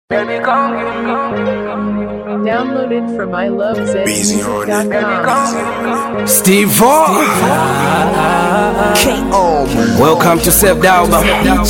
Baby, come give me. Downloaded from ilovezmusic.com. Steve Vaughn. Welcome to Save Dalba.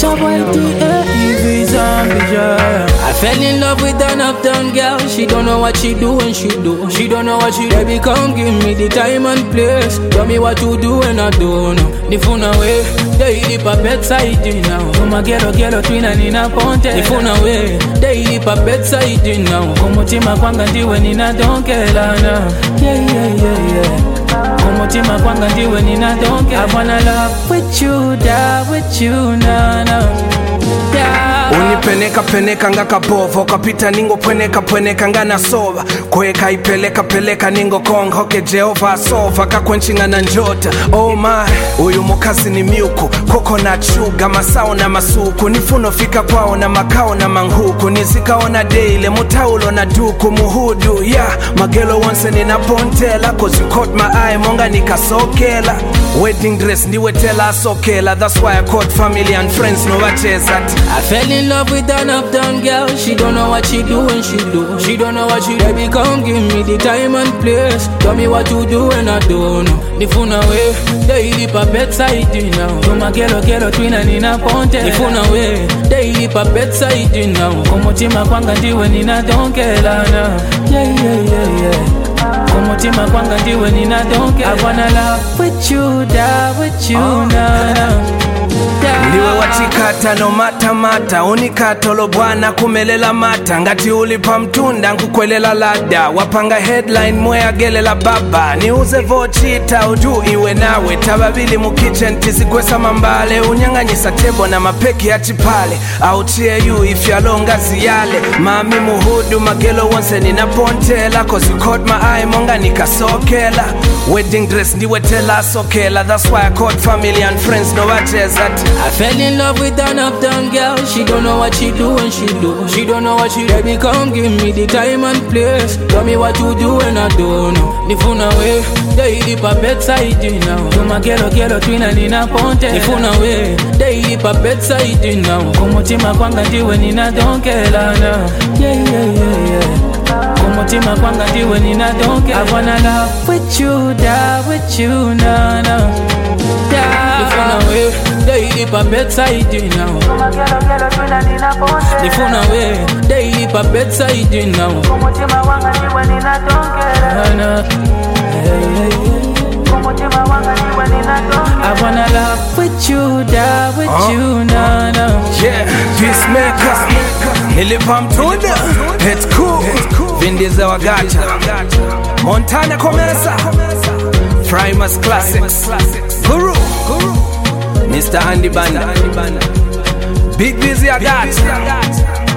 I fell in love with an uptown girl. She don't know what she do when she do. She don't know what she do. Baby, come give me the time and place. Tell me what to do when I don't know. The phone away, they hip a bedside now. Come a ghetto twin and in a ponte. The phone away, they hip a bedside now. Come tima kwanga ndiwe nina donkelana. Yeah. Mutima kwanga ndiwe nina donke. I wanna love with you, die with you, na. Unipeneka ngaka bovo kapita ningo pweneka ngana sova kweka ipeleka ningo konga hoke Jehova sova kakwenchinga na njota. Oh my, uyu mukazi ni myuku coconut sugar masao na masuku nifuno fika kwao na makao na manhuku nizikaona daily mutaulo na duku muhudu magelo once nina pontela cause you caught my eye monga nikasokela wedding dress ndiwe tela sokela. That's why I called family and friends no wachezat. I fell in love with an uptown girl. She don't know what she do when she do. She don't know what she do. Baby, come give me the time and place. Tell me what to do when I don't know. The phone away, they hip a bedside now. Come a ghetto twin and in a ponte. The phone away, they hip a bedside now. Come tima kwanga ndiwe nina donkelana. Yeah. Come tima kwanga ndiwe nina donkelana. I wanna love with you, die with you, na. Ndiwe watikata no mata unikatolo bwana kumelela mata ngati ulipa mtunda nkukwelela lada wapanga headline mwea gelela baba niuze vochita uju iwe nawe tababili mu kitchen tizikwesa mambale unyanganyisa tebo na mapeki ya chipale autie you if ya longa ziyale mami muhudu magelo once nina pontela cause you caught my eye monga nikasokela wedding dress ndiwe tela sokela. That's why I called family and friends no wachezat. I fell in love with an uptown girl. She don't know what she do when she do. She don't know what she do. Baby, come give me the time and place. Tell me what to do when I don't know. The phone away, they hip a bedside now. Come a ghetto twin and in a ponte. The phone away, they hip a bedside now. Come tima kwanga ndiwe nina donkelana. Yeah. Come tima kwanga ndiwe nina donkelana. I wanna love with you, die with you, na. The phone away, they hip a bedside now. The phone away, they hip a bedside now. I wanna love with you, die with you, na. Yeah, peacemaker nilipa mtunda it's cool vindiza wagacha Montana Komesa Primus Classics Guru Mr. Andy Banda Big Busy I got